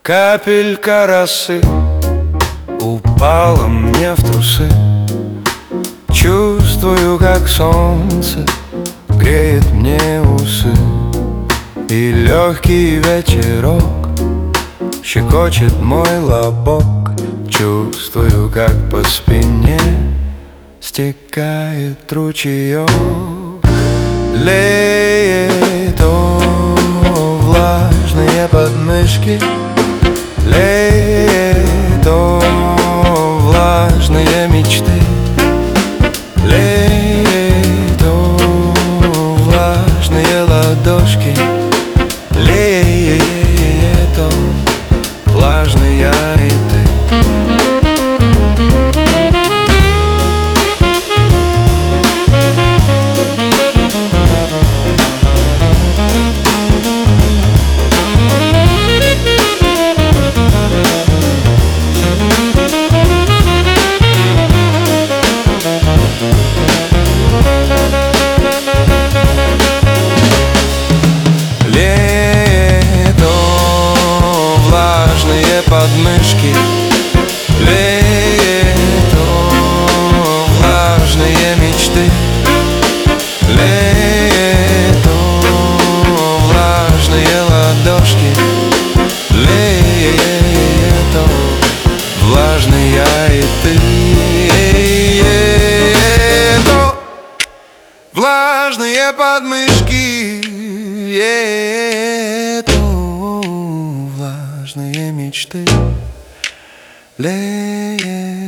Капелька росы упала мне в трусы. Чувствую, как солнце греет мне усы, и легкий ветерок щекочет мой лобок. Чувствую, как по спине стекает ручеек. Леет о влажные подмышки, леет о влажные мечты, леет о влажные ладошки, леет о влажный я и ты. Подмышки, леет о влажные мечты, леет о влажные ладошки, леет о влажный я и ты. Леет о влажные подмышки, леет о влажные мечты, леет